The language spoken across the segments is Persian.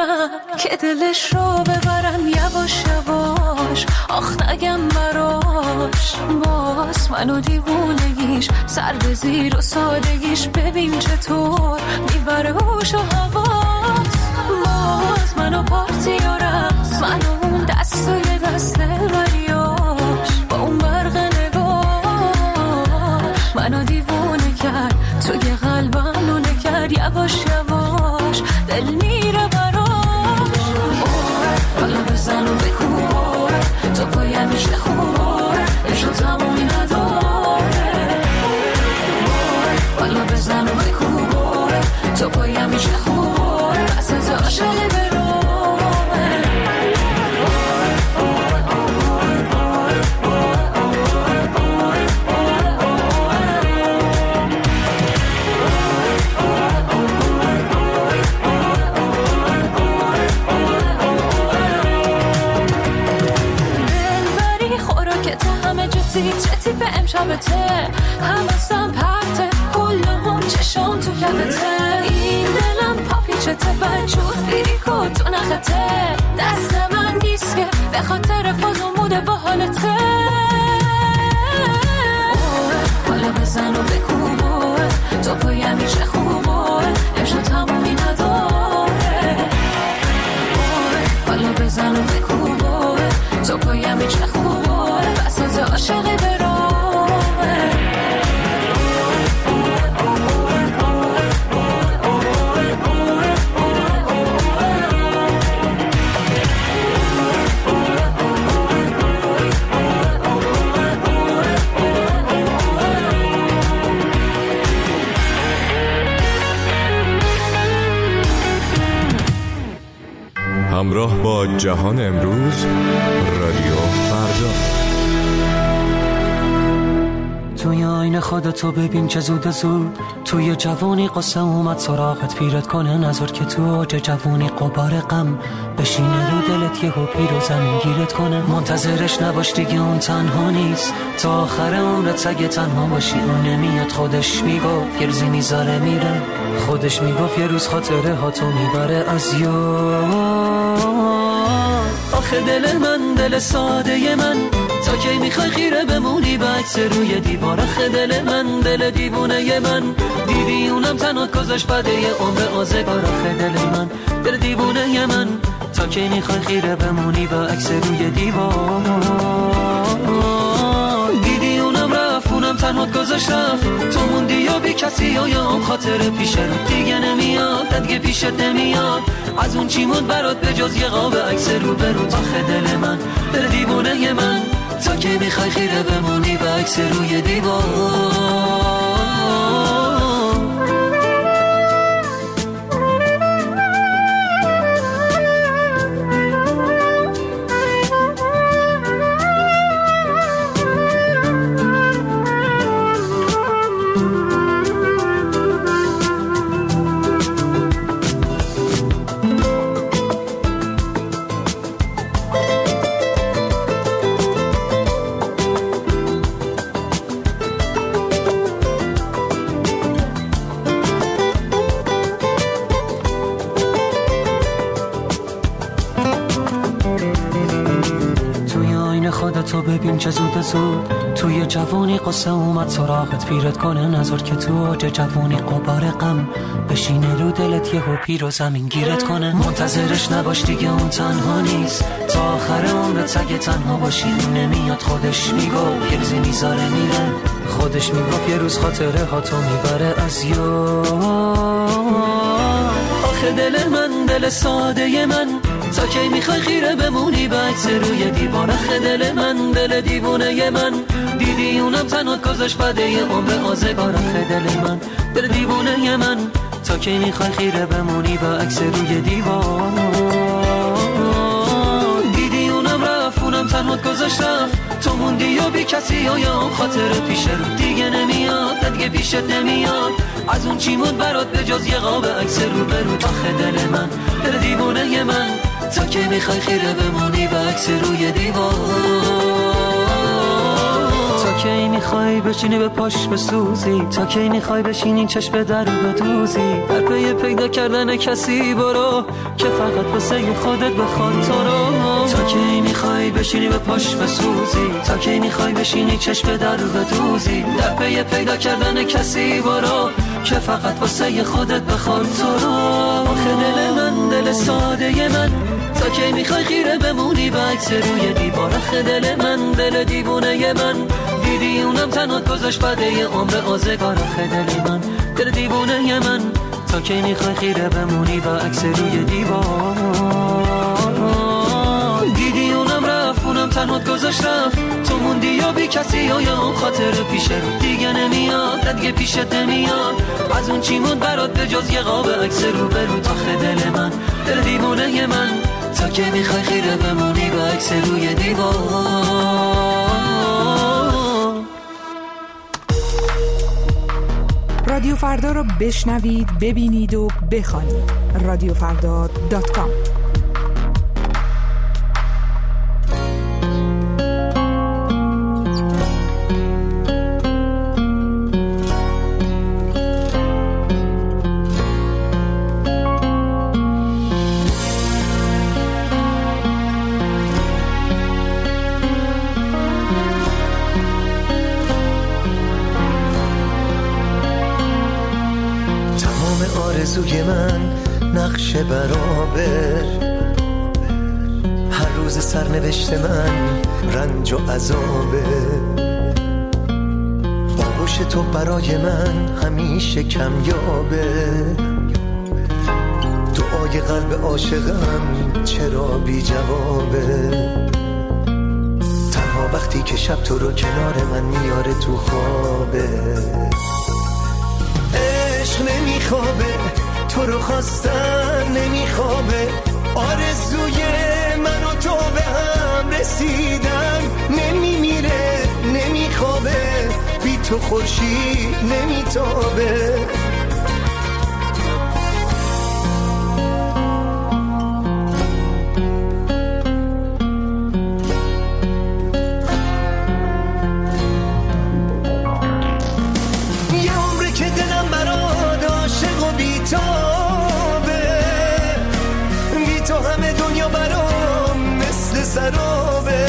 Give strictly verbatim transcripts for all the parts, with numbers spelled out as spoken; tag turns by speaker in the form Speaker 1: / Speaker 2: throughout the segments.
Speaker 1: ندارم که دلش رو ببرم یواش یواش، آخ نگم براش باز منو دیوونگیش، سر به زیر و سادگیش ببین چطور میبره هوش و حواس، باز منو پارتیارم منو اون دستای دست وریاش، با اون برق نگاه منو دیوونه کرد، توی قلبم نونه کرد یواش یواش دل میره براش، حالا بزن و بکوباره تو پایمش نخوباره عشق تمومی نداره، حالا بزن و بکوباره تو پایمش نخوباره بسط عاشقی برامه. چتی به امشبته همستم پرته کلهم چشم تو لبته، این دلم پاپیچته بجور فیریکو تو نخته، دست من نیست که به خاطر فاز و موده با حالته، حالا بزن و بکوباره تو پایم میشه خوباره امشب تمومی نداره، حالا بزن و بکوباره تو پایم میشه خوباره بساز عاشقی برامه.
Speaker 2: همراه با جهان امروز رادیو فردا.
Speaker 3: توی آینه خودتو ببین چه زود زود، توی جوانی قصه اومد سراغت پیرت کنه، نظر که تو اوج جوانی قبار غم بشینه رو دلت یهو پیر و زمین گیرت کنه، منتظرش نباش دیگه اون تنها نیست، تا آخر عمرت سگه تنها باشی اون نمیاد، خودش میگفت یه روزی میذاره میره، خودش میگفت یه روز خاطره ها تو میبره از یاد، آخه دل من دل ساده من تا کی میخوای خیره بمونی به عکس روی دیوار، آخه دل من دل دیوونه من دیدی اونم تنات گذاشت بده یه عمر آزگار، آخه دل من دل دیوونه من تا کی میخوای خیره بمونی به عکس روی دیوار، دیدی اونم رفت اونم تنات گذاشت رفت، تو موندی یا بی کسی یا یا هم خاطر پیش رو دیگه نمیاد دیگه پیشت نمیاد، از اون چی موند برات به جز یه قاب عکس رو برو، آخه دل من دل دیوونه من تا که میخوای خیره بمونی به عکس روی دیوار. تو ببین چه زود زود توی جوانی قصه اومد سراغت پیرت کنه، نظر که تو اوج جوانی قبار غم بشینه رو دلت یهو پیر و زمین گیرت کنه، منتظرش نباش دیگه اون تنها نیست، تا آخر عمرت سگه تنها باشی اون نمیاد، خودش میگفت یه روزی میذاره میره، خودش میگفت یه روز خاطره ها تو میبره از یاد، آخه دل من دل ساده من تا کی میخوای خیره بمونی به عکس روی دیوار، آخه دل من دل دیوونه من دیدی اونم تنات گذاشت بده یه عمر آزگار، آخه دل من دل دیوونه من تا کی میخوای خیره بمونی به عکس روی دیوار، دیدی اونم رفت اونم تنات گذاشت رفت، تو موندی یا بی کسی یا یا هم خاطر پیش رو دیگه نمیاد دیگه پیشت نمیاد، از اون چی موند برات به جز یه قاب عکس رو برو، آخه دل من دل دیوونه من تا که میخوای خیره بمونی به عکس روی دیوار، تا که میخوای بشینی به پاش بسوزی؟ تا کی میخوای بشینی چشم در رو بدوزی؟ در پی پیدا کردن کسی برو که فقط واسه خودت بخواد تو رو. تا کی میخوای بشینی به پاش بسوزی؟ تا کی میخوای بشینی چشم در رو بدوزی؟ در پی پیدا کردن کسی برو که فقط واسه خودت بخواد تو رو. آخه دل من دل ساده من، تا کی میخوای خیره بمونی به عکس روی دیوار؟ آخه دل من دل دیوونه من، دیدی اونم تنهات گذاشت بده عمر آزگار. آخه دل من دل دیوونه من، تا کی میخوای خیره بمونی به عکس روی دیوار؟ دیدی اونم رفت اونم تنهات گذاشت رفت، تو موندی یا بی کسی یا اون خاطر پیشه دیگه نمیاد دیگه پیشت نمیاد. از اون چی مون برات به جز یه قاب عکس رو برو. آخه دل من دل دیوونه من، تا که میخوای خیره بمونی با عکس روی دیوار.
Speaker 4: رادیو فردا رو بشنوید، ببینید و بخوانید. رادیو فردا دات کام.
Speaker 5: آرزوی من نقش برابر، هر روز سرنوشت من رنج و عذابه. آغوش تو برای من همیشه کمیابه، دعای قلب عاشقم چرا بی جوابه. تنها وقتی که شب تو رو کنار من میاره تو خوابه. عشق نمیخوابه، تو رو خواستن نمیخوابه. آرزوی من و تو به هم رسیدن نمیمیره نمیخوابه. بی تو خورشید نمیتابه. سرابه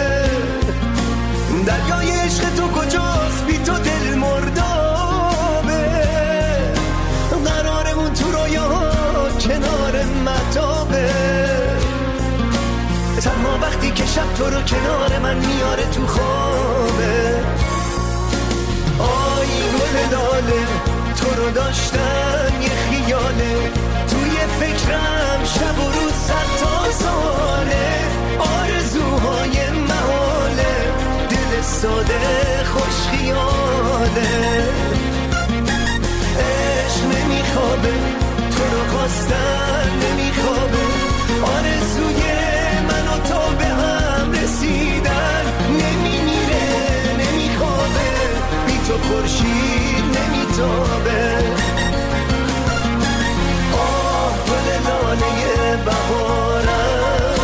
Speaker 5: دریای عشق تو کجاست؟ بی تو دل مردابه. قرارمون تو رویاها کنار مهتابه. تنها وقتی که شب تو رو کنار من میاره تو خوابه. آی گل لاله تو رو داشتن یه خیاله، توی فکرم شب و روز صد تا ساله. آرزوهای محاله، دل ساده خوش خیاله. عشق نمیخوابه، تو رو خواستن نمیخوابه. آرزوی من و تو به هم رسیدن نمیمیره نمیخوابه. بی تو خورشید نمیتابه. آه گل لاله بهارم،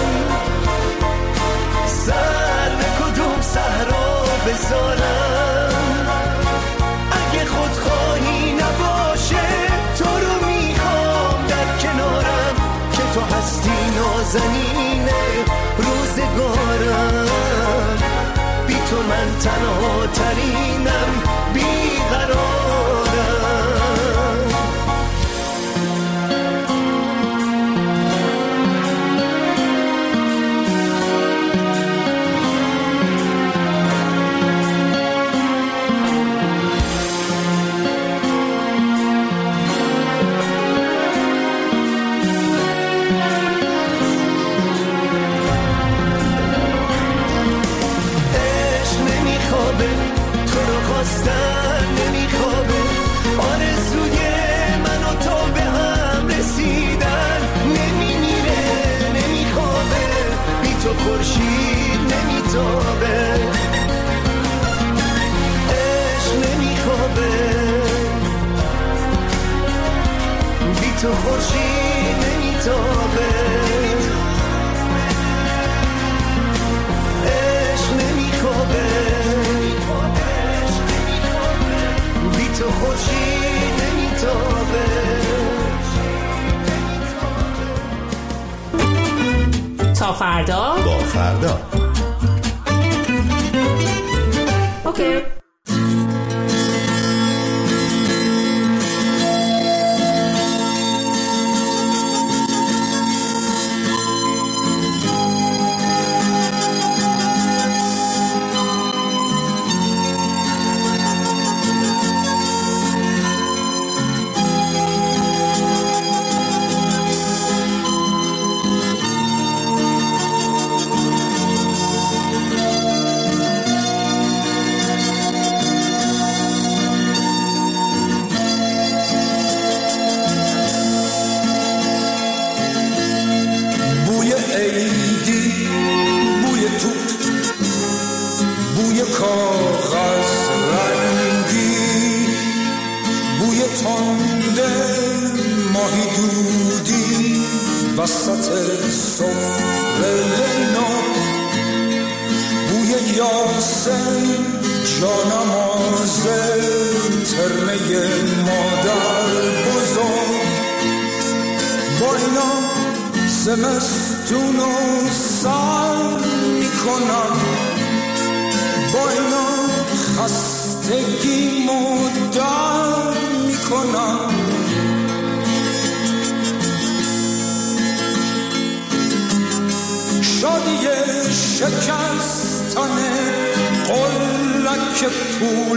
Speaker 5: سر به کدوم صحرا بذارم؟ اگه خودخواهی نباشه تو رو میخوام در کنارم، که تو هستی نازنین روزگارم. بی تو من تنها ترینم، بیقرارم. نمیخوابه. آرزوی من و تو به هم رسیدن نمیمیره نمیخوابه. بی تو خورشید نمیتابه. عشق نمیخوابه، بی تو خورشید نمیتابه. عشق نمیخوابه،
Speaker 6: فردا.
Speaker 4: اوکی.
Speaker 7: زمستون و سر میکنم، با اینا خستگی مدر میکنم. شادی شکستن قلک پول،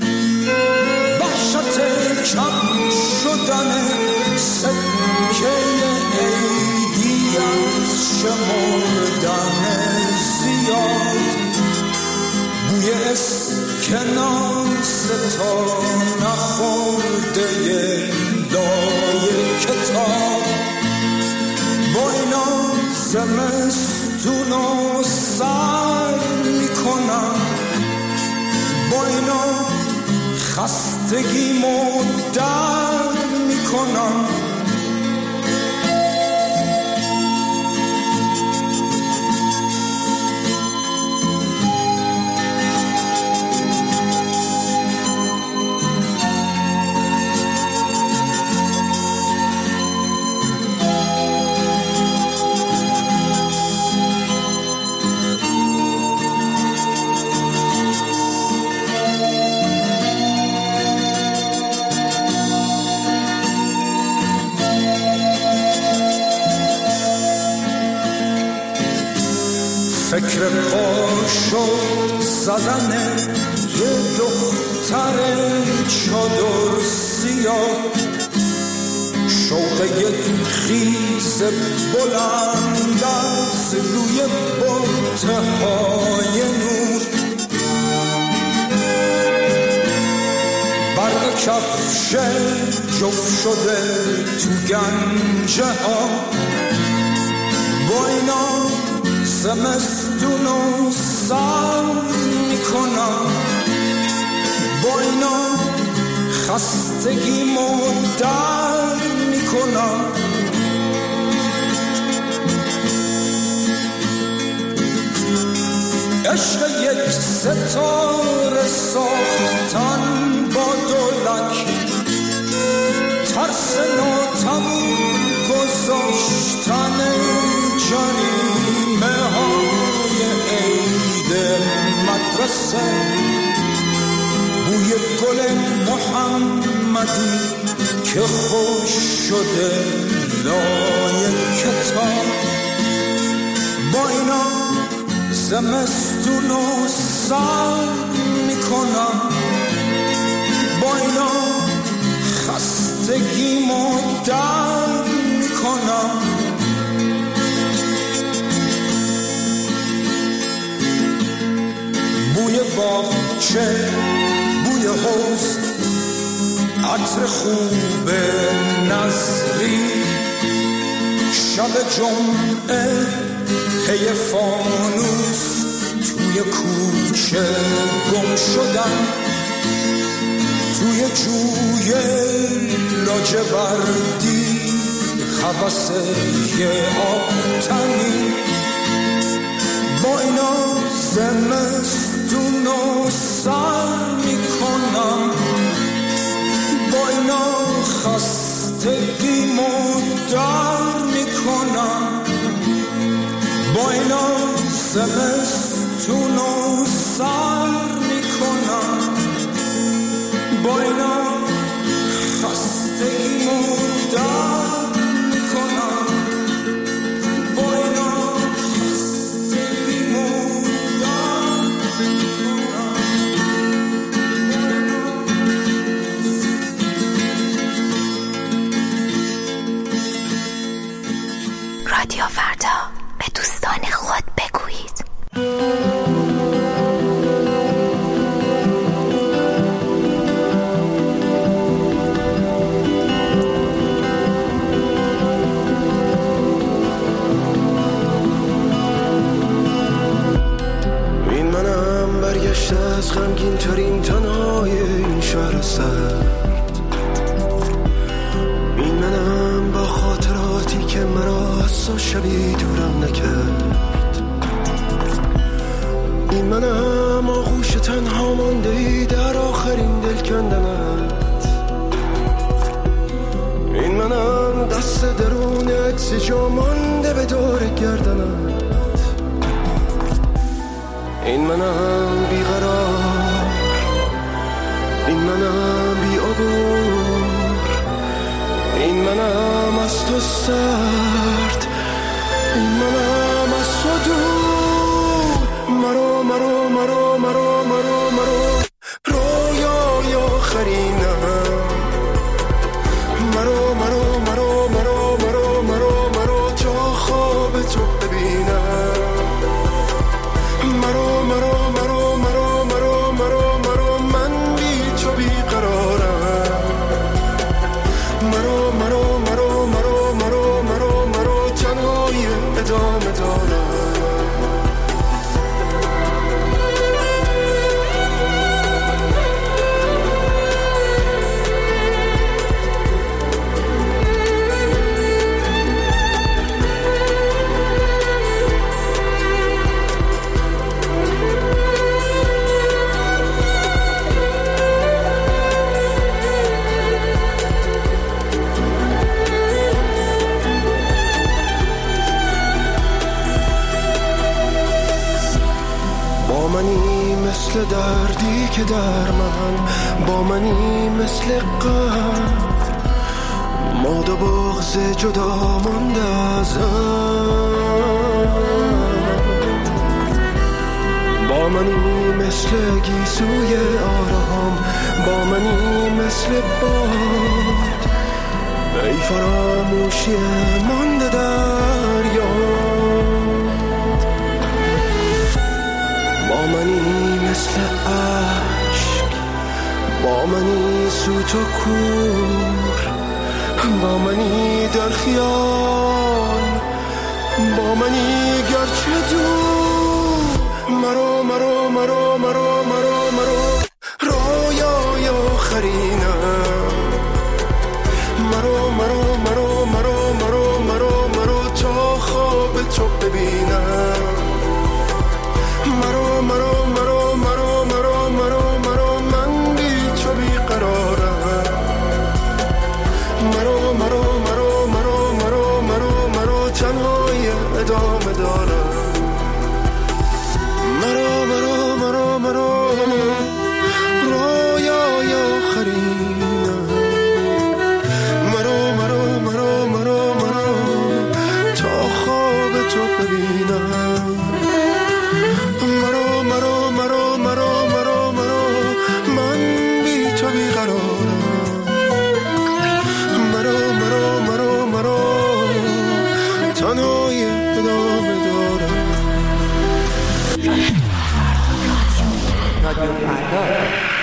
Speaker 7: وحشت کم شدن سکه عیدی از شمردن زیاد، بوی اسکناس تا نخورده لای کتاب. با اینا زمستون و سر میکنم، با اینا خستگی مدر میکنم. فکر پاشو زدن یه دختر چادر سیاه، شوق یک خیز بلند از روی بطه های نور، برق کفش جفت شده تو گنجه ها. با اینا زمستون و سر میکنم، با اینا خستگی مدر میکنم. عشق یک ستاره ساختن با دولک، ترس ناتموم گذاشتن جریمه های عید مدرسه، بوی گل محمدی که خوش شده لای کتاب. با اینا زمستون و سر میکنم، با اینا خستگی مدر میکنم. بوی باغچه، بوی حوض، عطر خوب نظری، شب جمعه پی فانوس توی کوچه گم شدن، توی جوی لاجوردی هوس یه آبتنی. با اینا زمستون و سر میکنم، با اینا خستگی مدر میکنم، با اینا زمستونو سر میکنم با اینا خستگیمو در میکنم با اینا خستگیمو در میکنم.
Speaker 1: رادیو فردا، به دوستان خود بگویید.
Speaker 5: این منم برگشته از غمگین ترین تنهای این شهر سرد. این منم با خاطراتی که مرا از شبی دورم نکرد. این منم آغوش تنها مانده ای در آخرین دل کندنت. این منم دست درون عکس جا مانده به دور گردنت. این منم بیقرار، این منم بی عبور، این منم از تو سرد، این منم از تو دور. مرو مرو مرو مرو مرو مرو رویای آخرینم. مرو مرو مرو مرو مرو مرو مرو تا خواب تو ببینم. مرو مرو مرو مرو مرو مرو مرو من بی تو بیقرارم. مرو مرو مرو مرو مرو مرو مرو تنهای ادامه دارم. مثل دردی که در من با منی مثل غم. ماد و بغض جدا مانده ازم. با منی مثل گیسوی آرام، با منی مثل باد. ای فراموشی مانده در یاد. با منی مثل عشق، با منی سوت و کور، با منی در خیال، با منی گرچه دور. مرو مرو مرو مرو مرو مرو رویای آخرینم. مرو مرو مرو مرو مرو مرو مرو تا خواب تو ببینم. مرو مرو مرو مرو مرو مرو مرو من بی تو بیقرارم. مرو مرو مرو مرو مرو مرو مرو تنهای ادامه دارم. مرو مرو مرو مرو رویای آخرینم. مرو مرو مرو مرو مرو تا خواب تو ببینم. مرو مرو مرو مرو مرو مرو من بی تو بیقرارم. مرو مرو مرو مرو تنهای ادامه دارم.
Speaker 3: رادیو فردا.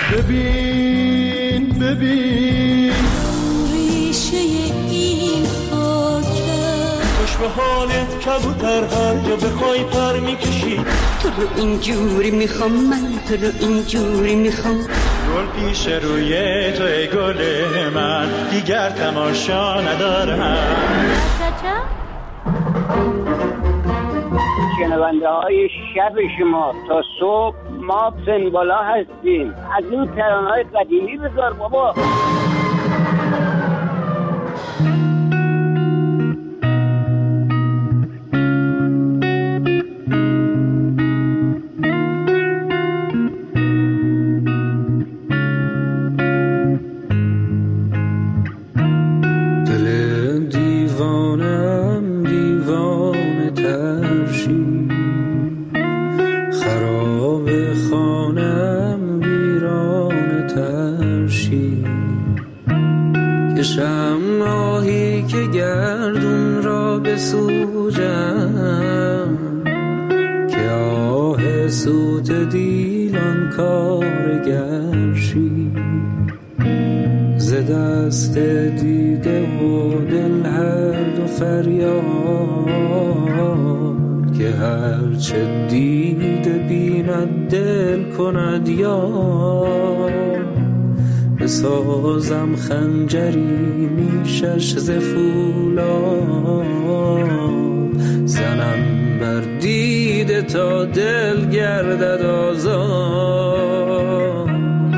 Speaker 5: ببین ببین
Speaker 1: ریشه این خاکه،
Speaker 6: خوش به حالت کبوتر هر جا بخوای پر میکشی.
Speaker 8: تو رو اینجوری میخوام، من تو رو اینجوری میخوام.
Speaker 6: گل پیش روی تو ای گل من، دیگر تماشا ندارم.
Speaker 9: شنونده های شب شما تا صبح ما سن بالا هستیم. از این ترانه های قدیمی بذار بابا.
Speaker 10: یه شمعی که گردون را بسوزم که آه سوت دیلان کارگرشی ز دست دیده و دل هر دو فریاد که هرچه دیده بیند دل کند یاد بسازم خنجری نیشش ز فولاد زنم بر دیده تا دل گردد آزاد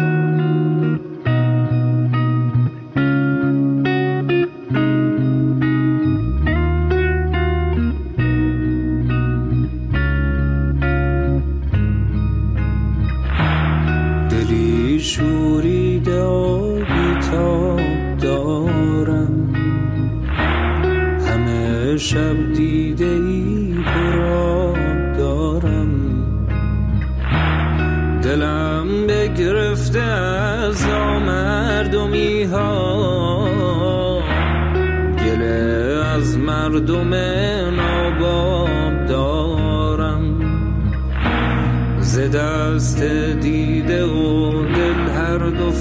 Speaker 10: دلی شوریده و بی‌تاب دارم همه شب دیده ای پرآب دارم دلم بگرفته از نامردمی ها گله از مردم ناباب دارم ز دست دیده و دل هر دو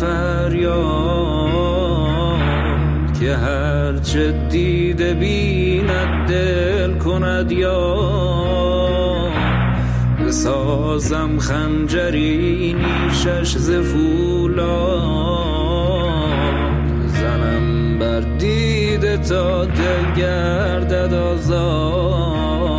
Speaker 10: فریاد که هرچه دیده بیند دل کند یاد بسازم خنجری نیشش ز فولاد زنم بر دیده تا دل گردد آزاد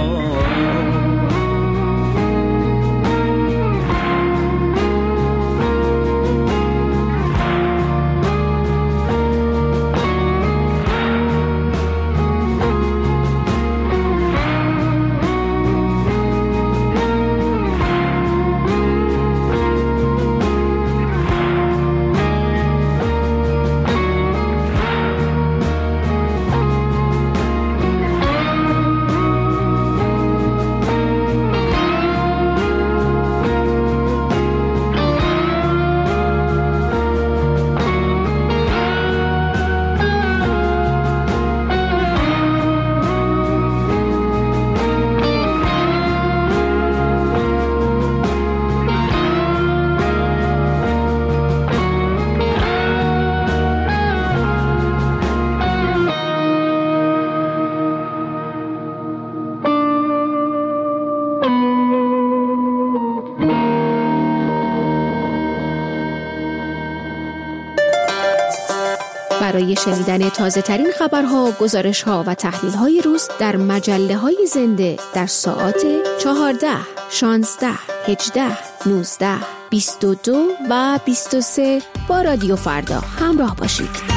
Speaker 11: برای شنیدن تازه ترین خبرها، گزارش‌ها و تحلیل‌های روز در مجله‌های زنده در ساعات چهارده، شانزده، هجده، نوزده، بیست و دو و بیست و سه با رادیو فردا همراه باشید.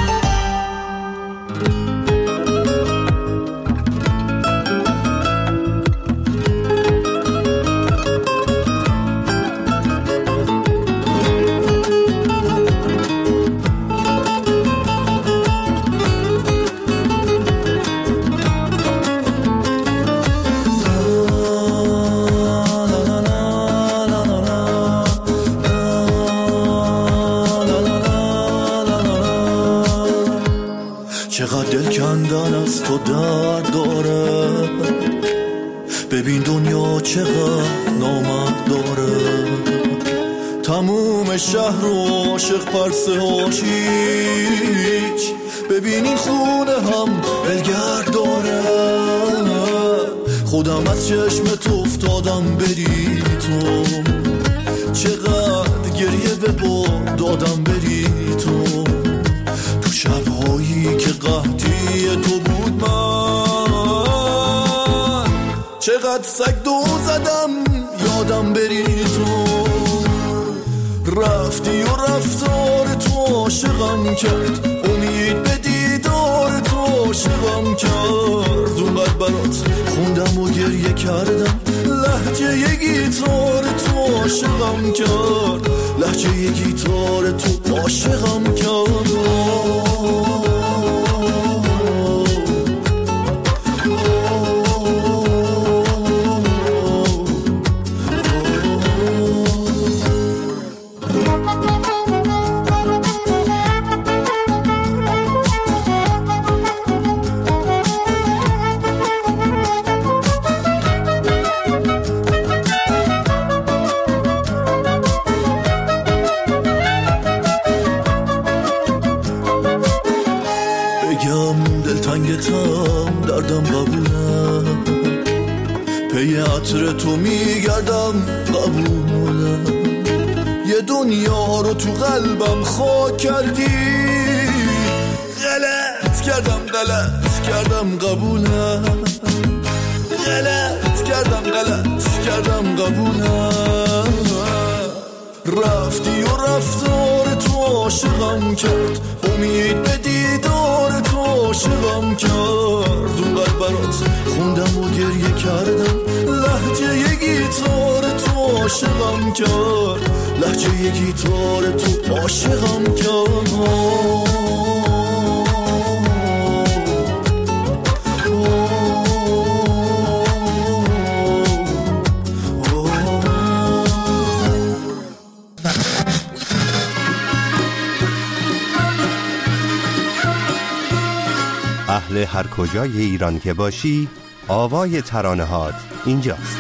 Speaker 5: چقدر دل کندن از تو درد داره ببین دنیا چقدر نامرد داره تموم شهر رو عاشق پرسه هاشیچ ببین این خونه هم بلگرد داره خودم از چشم تو افتادم بری تو چقدر گریه به با دادم بری تو تو شبهایی که قحطی تو بود من چقدر سگ دو زدم یادم بری تو رفتی و رفتار تو عاشقم کرد امید به دیدار تو عاشقم کرد اونقدر برات خوندم و گریه کردم لهجه یه گیتار تو عاشقم کرد لهجه یه گیتار تو عاشقم کرد یه دنیا رو تو قلبم خاک کردی. غلط کردم غلط کردم قبولم، غلط کردم غلط کردم قبولم. رفتی و رفتار تو عاشقم کرد، امید به دیدار تو عاشقم کرد. اونقدر برات خوندم و گریه کردم، لهجه یه گیتار تو عاشقم کرد، لهجه یه گیتار تو عاشقم کرد.
Speaker 12: اهل هر کجای ایران که باشی، آوای ترانه هات اینجاست.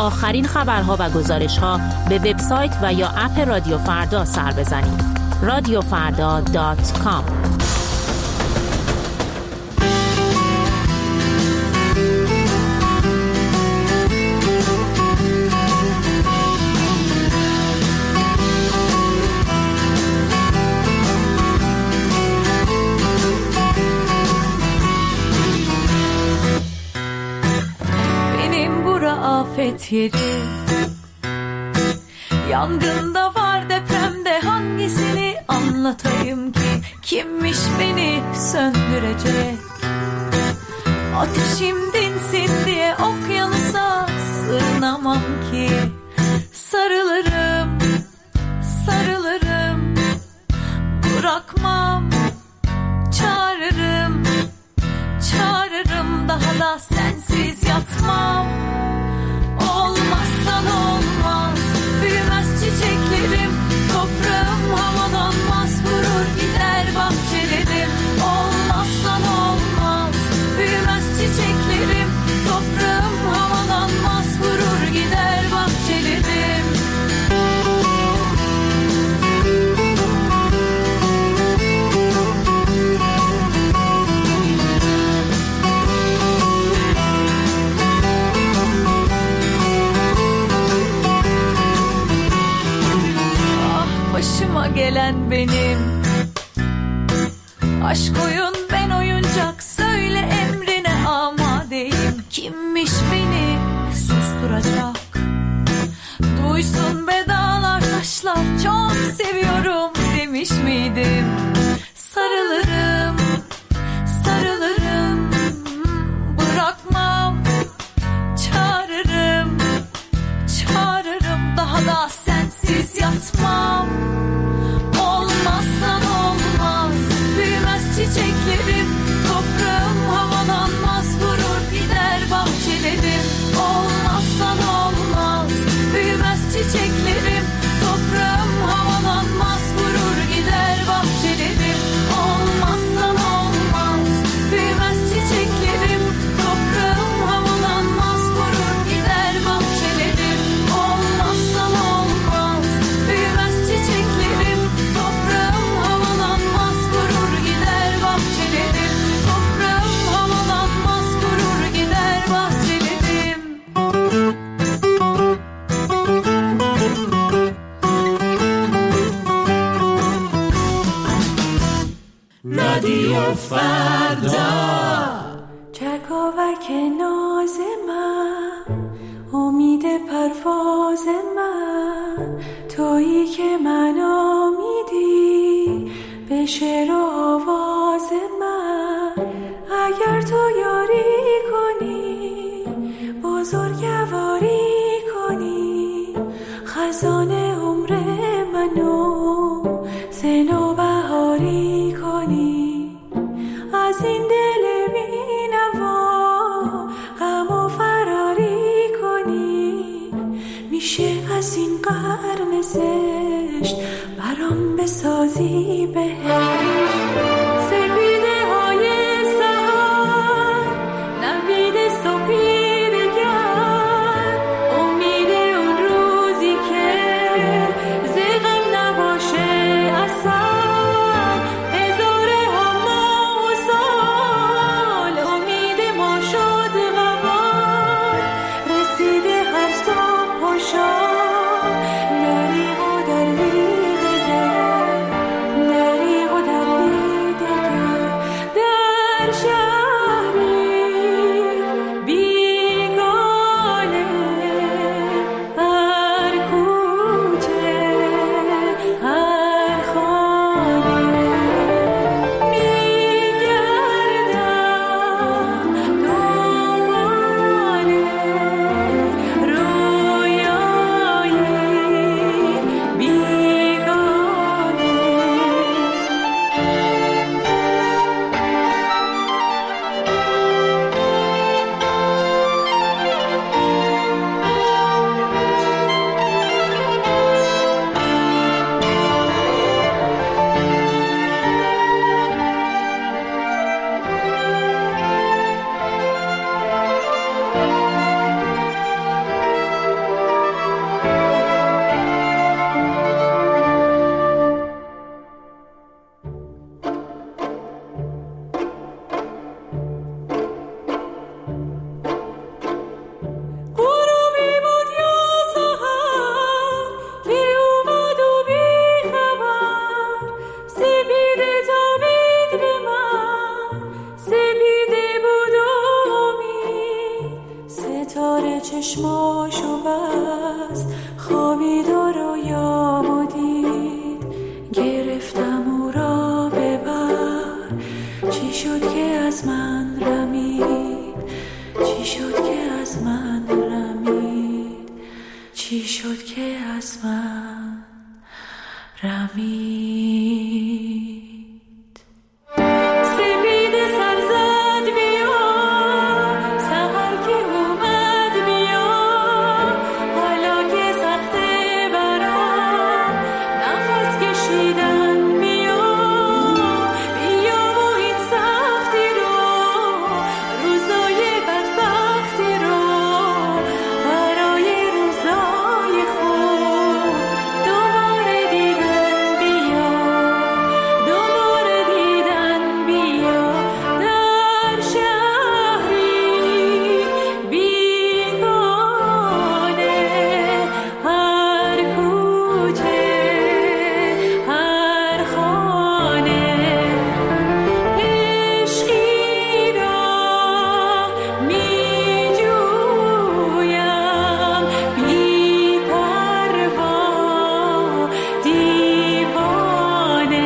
Speaker 13: آخرین خبرها و گزارش‌ها به وبسایت و یا اپ رادیو فردا سر بزنید. رادیو فردا دات کام.
Speaker 1: Afet yeri yangında var, depremde hangisini anlatayım ki? Kimmiş beni söndürecek? Ateşim dinsin diye okyanusa sığınamam ki. Sarılırım, sarılırım, bırakmam, çağırırım, çağırırım, daha da sensiz yatmam. Olmazsan olmaz, büyümez çiçeklerim, toprağım havalanmaz, vurur gider bahçelerim. Olmazsan olmaz, büyümez çiçeklerim, toprağım havalanmaz, vurur gider bahçelerim. Başıma gelen benim, aşk oyun ben oyuncak, söyle emrine amadeyim. Kimmiş beni susturacak? Duysun be dağlar taşlar, çok seviyorum demiş miydim? Sarılırım, sarılırım, bırakmam, çağırırım, çağırırım, daha da sensiz yatmam. Olmazsan olmaz, büyümez çiçeklerim, toprağım havalanmaz, vurur gider bahçelerim. Olmazsan olmaz, büyümez çiçeklerim, toprağım havalanmaz, vurur gider bahçelerim. Olmazsan olmaz, büyümez çiçeklerim, toprağım havalanmaz, vurur gider bahçelerim. Olmazsan olmaz, büyümez çiçeklerim, toprağım havalanmaz, vurur gider bahçelerim. Toprağım havalanmaz, vurur gider bahçelerim.
Speaker 7: رادیو فردا
Speaker 1: چکاوک ناز من، امید پرواز من، تویی که من امیدی به شعر و آواز من. اگر تو یاری کنی، بزرگواری کنی، خزان عمر منو سنوبهاری کنی. از این دل بی‌نوا غم و فراری کنی، میشه از این قرن زشت برام بسازی بهشت. سپیده های سهر، نوید صبحی بگر، امید اون روزی که زغم نباشه اصلا. چی شد که از من رمید؟ سپید سرزد بیا، سحر که اومد بیا، حالا که سخته برام نفس کشیدن بیا، بیا و این سختی رو، روزای بدبختی رو برای روزای خوب دوباره دیدن بیا، دوباره دیدن بیا، در شهری بیگانه، هر کوچه هر خانه عشقی را می جویم، بی پروا دیوانه.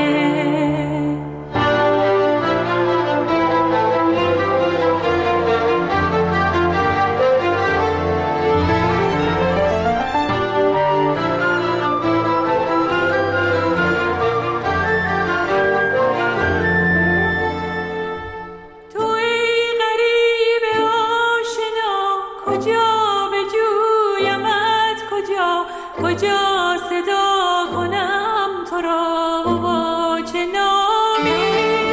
Speaker 1: تو ای غریب آشنا، کجا بجویمت، کجا کجا صدا کنم تو را با چه نامی؟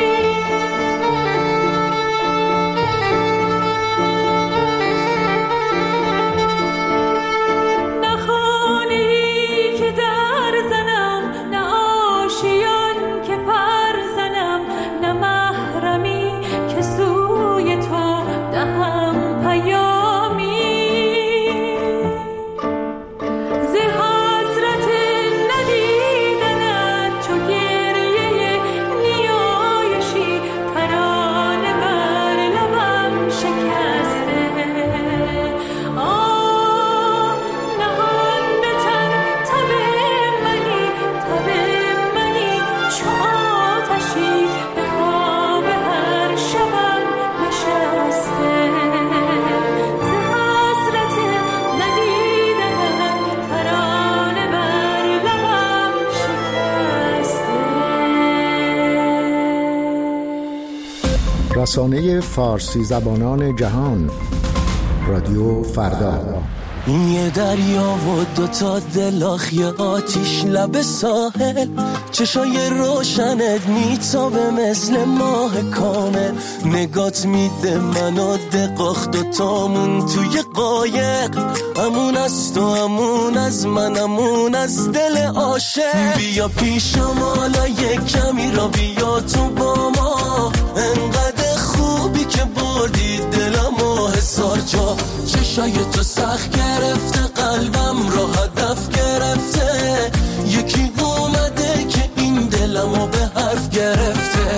Speaker 1: نه خانه‌ای که در زنم، نه آشیان که پر زنم، نه محرمی که سوی تو دهم پیامی. ز حسرت ندیدنت چو گریه نیایشی، ترانه بر لبم شکسته. آه نهان به تن تب منی، تب منی چو آتشی به خواب هر شبم نشسته. ز حسرت ندیدنت ترانه بر لبم شکسته.
Speaker 14: رسانه فارسی زبانان جهان، رادیو فردا.
Speaker 15: یه دریا و دوتا دلاخ، یه آتیش لب ساحل، چشای روشنت میتابه مثل ماه کامل، نگات میده منو دقاخ دوتامون توی قایق، امون از تو امون از من امون از دل عاشق. بیا پیشم حالا یک کمی را بیا تو با ما، انقدر خوبی که بردی دلم و هزار جا، چشای تو سخت گرفته قلبم رو هدف گرفته، یکی اومده که این دلمو به حرف گرفته.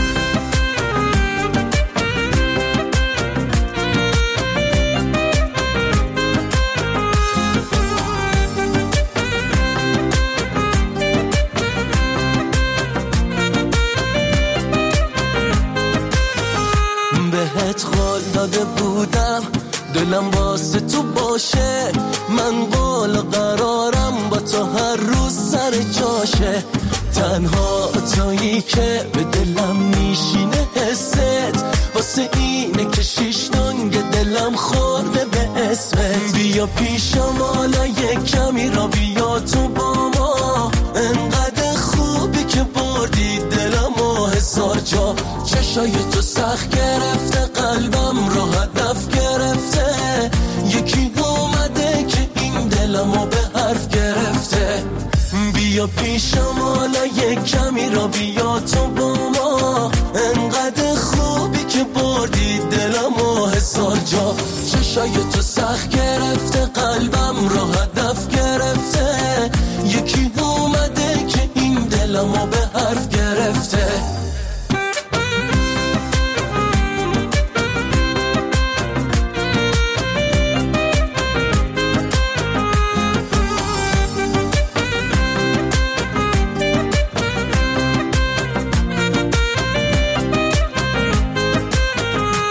Speaker 15: بهت قول داده بودم دلم واسه تو باشه، من قول قرارم با تو هر روز سر جاشه، تنها تویی که به دلم میشینه حست، واسه اینه که شیش دنگ دلم خورده به اسمت. بیا پیشم حالا یک کمی را بیا تو با ما، انقدر خوبی که بردی دلم و هزار جا، چشای تو سخت گرفته قلبم رو هدف گرفته، یکی اومده که این دلمو به حرف گرفته. بیا پیشم حالا یک کمی را بیا تو با ما، انقدر خوبی که بردی دلمو هزار جا، چشای تو سخت گرفته قلبم رو هدف گرفته، یکی اومده که این دلمو به حرف گرفته.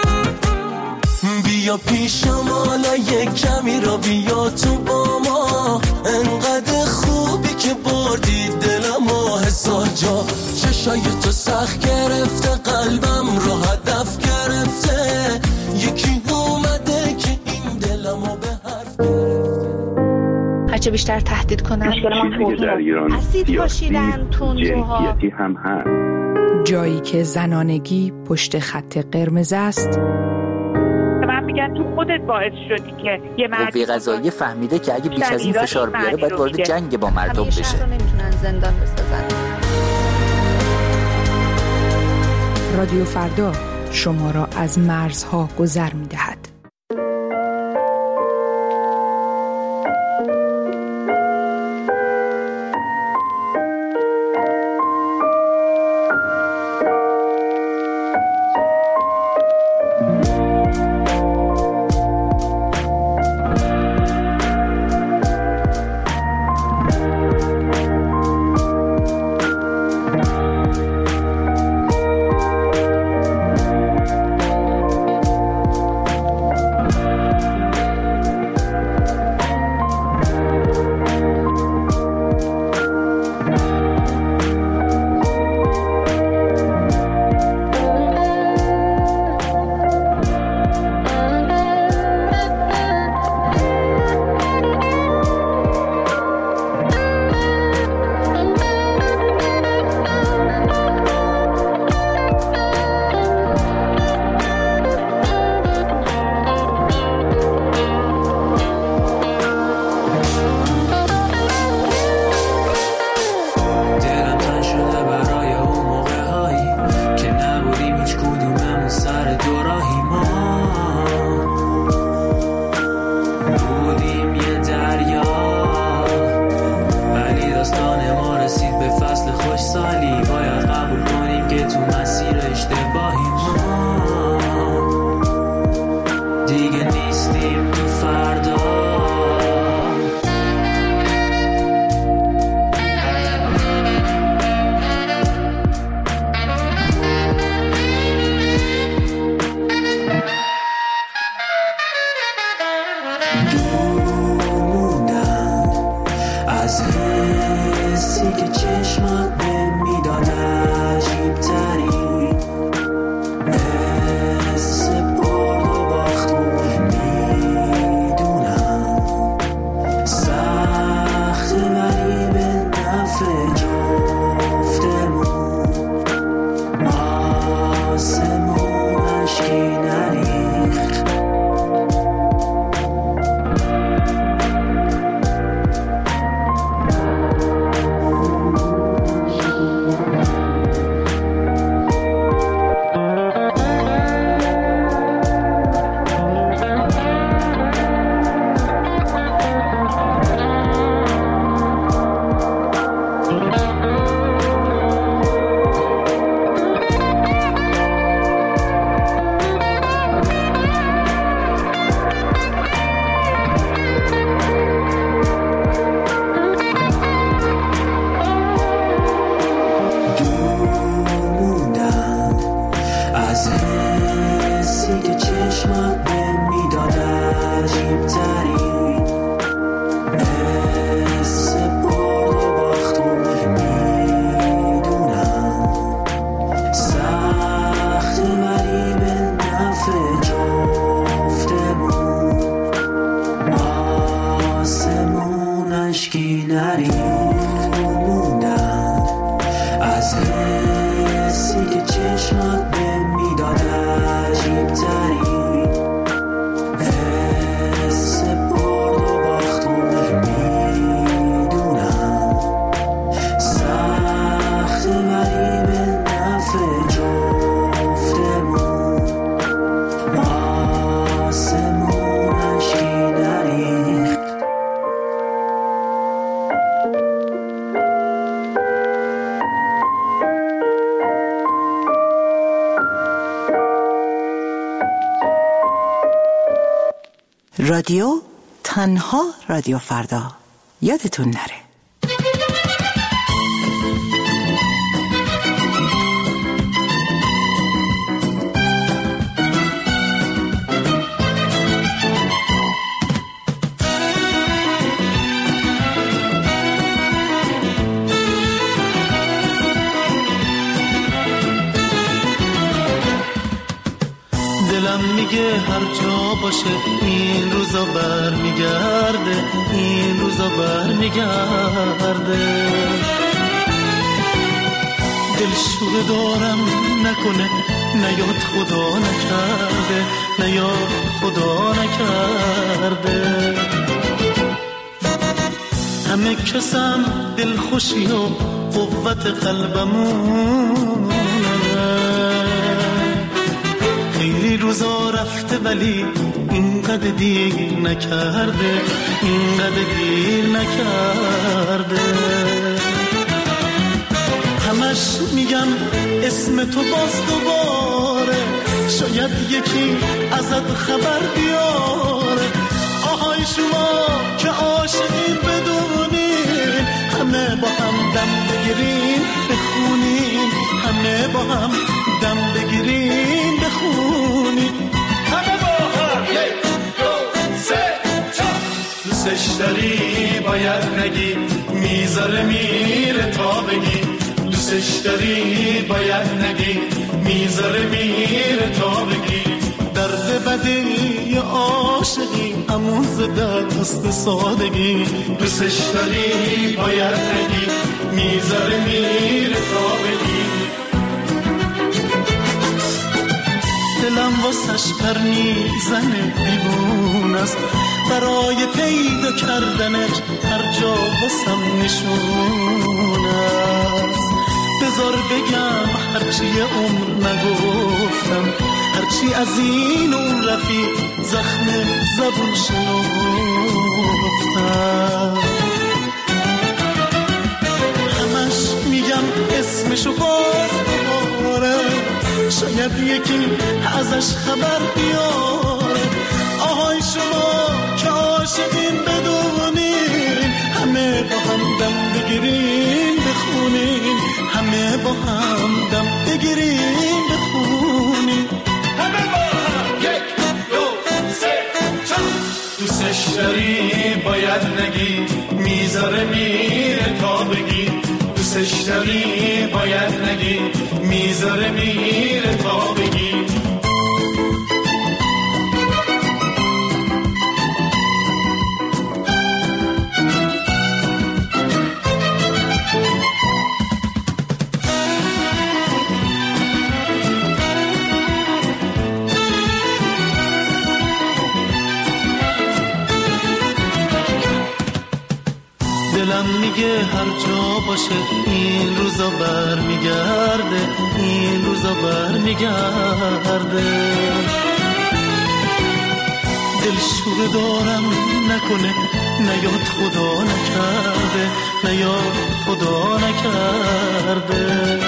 Speaker 15: بیا پیشم حالا یک کمی را بیا تو با ما، چشای تو سخت گرفته، قلبم رو هدف گرفته. یکی اومده که این دلمو به حرف گرفته.
Speaker 16: هرچه بیشتر تهدید کنن
Speaker 17: مشکل ما توهین
Speaker 16: اسید پاشیدن، تندروها،
Speaker 17: جنسیتی هم هست.
Speaker 4: جایی که زنانگی پشت خط قرمز است.
Speaker 18: من میگن تو خودت باعث شدی که یه مردی
Speaker 19: قوه قضاییه فهمیده که اگه بیش از این فشار بیاره باید وارد جنگ با مردم بشه.
Speaker 16: شهر رو نمیتونن زندان بسازن.
Speaker 4: رادیو فردا شما را از مرزها گذر می‌دهد.
Speaker 20: رادیو تنها رادیو فردا، یادتون نره.
Speaker 21: میگه هر جا باشه این روزا بر میگرده، این روزا بر میگرده. دلشوره دارم نکنه نیاد خدا نکرده، نیاد خدا نکرده. همه کسم دل خوشی و قوت قلبمونه، خیلی روزا رفته ولی اینقدر دیر نکرده، اینقدر دیر نکرده. همش میگم اسم تو باز دوباره، شاید یکی ازت خبر بیاره. آهای شما که عاشقین بدونین، همه با هم دم بگیرین بخونین، همه با هم دم بگیرین بخونین.
Speaker 22: همه با هم یک دو سه چهار. دوستش داری باید نگی، میذاره میره تا بگی. دوستش داری باید نگی، میذاره میره تا بگی.
Speaker 21: درد بدی عاشقی همون ز دست سادگی.
Speaker 22: دوستش داری باید نگی، میذاره میره تا بگی.
Speaker 21: دلم واسش پر میزنه دیوون است، برای پیدا کردنش هر جا واسم نشون است. بذار بگم هرچی عمر نگفتم، هرچی از این اون رفیق زخم زبون شنفتم. همش میگم اسمشو باز دوباره، شاید یکی ازش خبر بیاره. آهای شما که عاشقین بدونین، همه با هم دم بگیرین بخونین، همه با هم دم بگیرین بخونین.
Speaker 22: همه با هم یک دو سه چهار. دوستش داری باید نگی، میذاره میره تا بگی. دوستش داری باید نگی، میذاره میره تا بگی.
Speaker 21: دلم میگه هر جا باشه این روزا بر میگرده، این روزا بر میگرده. دلشوره دارم نکنه نیاد خدا نکرده، نیاد خدا نکرده.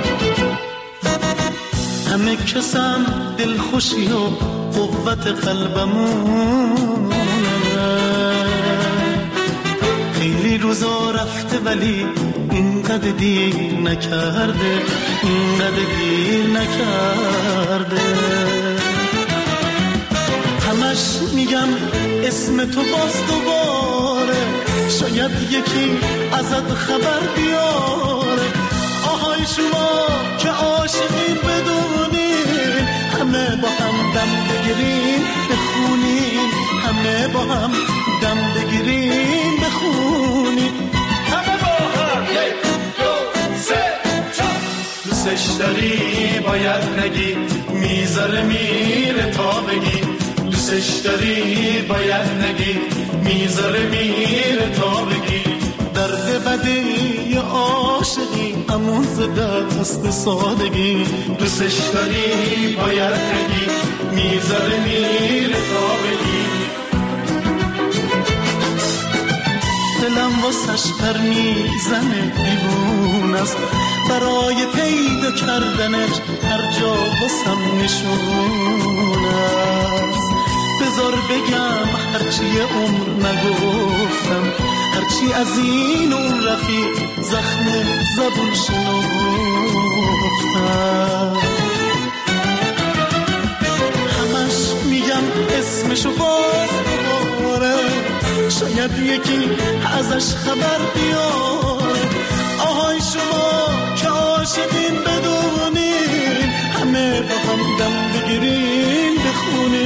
Speaker 21: همه کسم دل خوشی و قوت قلبمونه، خیلی روزا رفته ولی اینقدر دیر نکرده، اینقدر دیر نکرده. همش میگم اسم تو باز دوباره، شاید یکی ازت خبر بیاره. آهای شما که عاشقین بدونین، همه با هم دم بگیرین بخونین، همه با هم دم بگیرین بخونین.
Speaker 22: همه با هم یک دو سه چهار. دوستش داری باید نگی، میذاره میره تا بگی. دوستش داری باید نگی، میذاره میره تا بگی.
Speaker 21: درد بدی عاشقی همون ز دست سادگی.
Speaker 22: دوستش داری باید نگی، میذاره میره تا بگی.
Speaker 21: دلم واسش پر میزنه دیوون است، برای پیدا کردنش هر جا واسم نشون است. بذار بگم هرچی عمر نگفتم، هرچی از این اون رفیق زخم زبون شنفتم. همش میگم اسمشو باز دوباره، شاید یکی ازش خبر بیاره. آهای شما که عاشقین بدونین، همه با هم دم بگیرین بخونین،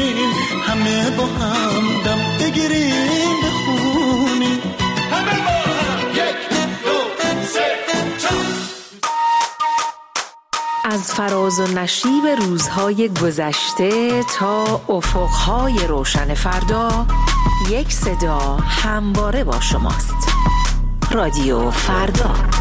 Speaker 2: فراز و نشیب روزهای گذشته تا افقهای روشن فردا، یک صدا همواره با شماست. رادیو فردا.